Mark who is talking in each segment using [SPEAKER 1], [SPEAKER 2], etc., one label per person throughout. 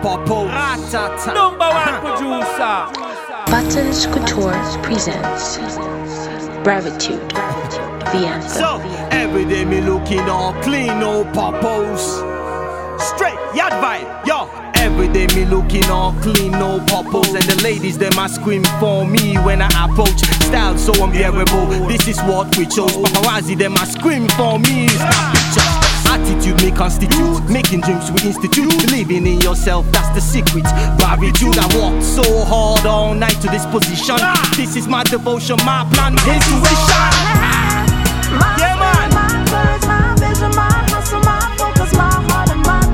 [SPEAKER 1] popo.
[SPEAKER 2] Number one producer.
[SPEAKER 3] Buttons Couture presents Bravitude, the anthem.
[SPEAKER 1] So, every day me looking all clean, no popos. Straight, yard vibe, yo. Every day me looking all clean, no popos. And the ladies, them a scream for me when I approach. Style so unbearable, this is what we chose. Paparazzi, them a scream for me. Snap pictures. Attitude may constitute, making dreams we institute. Believing in yourself, that's the secret. Bravitude, I worked so hard all night to this position. This is my devotion, my plan, my intuition. Yeah, man.
[SPEAKER 4] My courage, my vision, my hustle, my focus, my heart and my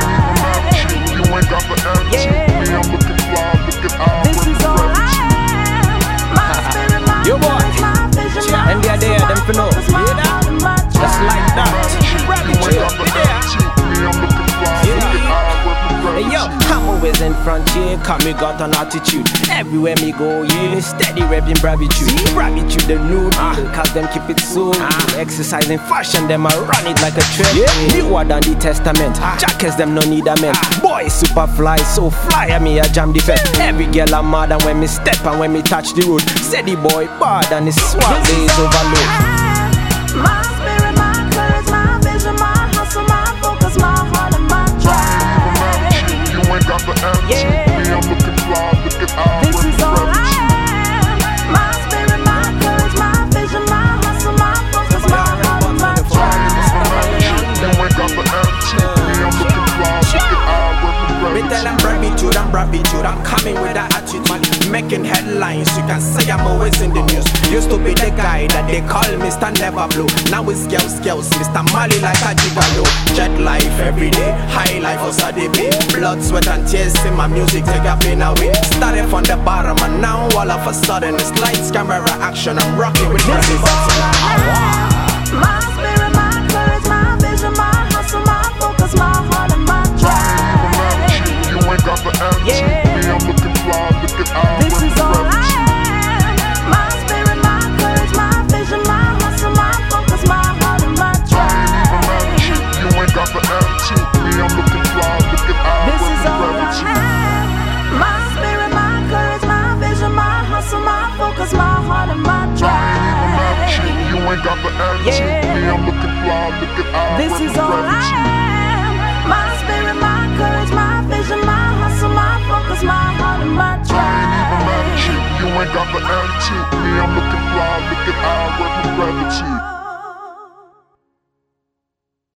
[SPEAKER 4] drive.
[SPEAKER 5] You ain't got the answer. Me, I'm looking fly, looking out.
[SPEAKER 4] This is all I am. My spirit, my courage, my vision, my
[SPEAKER 2] And they're there, them for know.
[SPEAKER 4] focus, my heart and my drive.
[SPEAKER 2] Just like that.
[SPEAKER 5] You ain't got the answer. Me, I'm looking fly, looking out.
[SPEAKER 2] Hey yo, I'm always in front, yeah, cause me got an attitude. Everywhere me go, yeah, steady repping Bravitude. Bravitude the nude, cause them keep it so. Exercising fashion, them I run it like a trend. Newer than the testament, jackets them no need a man. Boy, super fly, so fly, I me I jam the fence. Every girl I'm mad and when me step and when me touch the road. Steady boy, bad and his swag days overload.
[SPEAKER 4] My spirit, my courage, my vision, my hustle, my focus, my heart and my drive.
[SPEAKER 5] You ain't got the answer. Me, I'm looking fly, looking out.
[SPEAKER 4] This is all I am. My spirit, my courage, my vision, my hustle, my focus, my heart and my drive.
[SPEAKER 5] You ain't got the answer. Me, I'm looking fly, looking out.
[SPEAKER 2] Me tell them Bravitude, I'm coming with that attitude, man. Making headlines, you can say I'm always in the news. Used to be the guy that they call Mr. Never Blue. Now it's girls, Mr. Mali like a gigolo. Jet life every day, high life was a day. Blood, sweat and tears in my music, take a pain away. Started from the bottom and now all of a sudden it's lights, camera, action. I'm rocking with
[SPEAKER 4] This is all
[SPEAKER 2] Bravitude.
[SPEAKER 4] I am. My spirit, my courage, my vision, my hustle, my focus, my heart and my drive.
[SPEAKER 5] You ain't got the answer. Me, I'm looking fly, looking out.
[SPEAKER 4] This is all I am. My spirit, my courage, my vision, my hustle, my focus, my heart and my drive.
[SPEAKER 5] You ain't got the answer. Me, I'm looking fly, looking out.
[SPEAKER 4] This is all I am. My spirit, my courage, my vision, my hustle, my focus, my heart and my drive.
[SPEAKER 5] You ain't got the answer. Me, I'm looking fly, looking out.
[SPEAKER 4] This is all I am. My spirit, my courage, my vision, my hustle, my focus, my heart and my drive.
[SPEAKER 5] You ain't got the attitude. Me, I'm looking fly, looking out with Bravitude.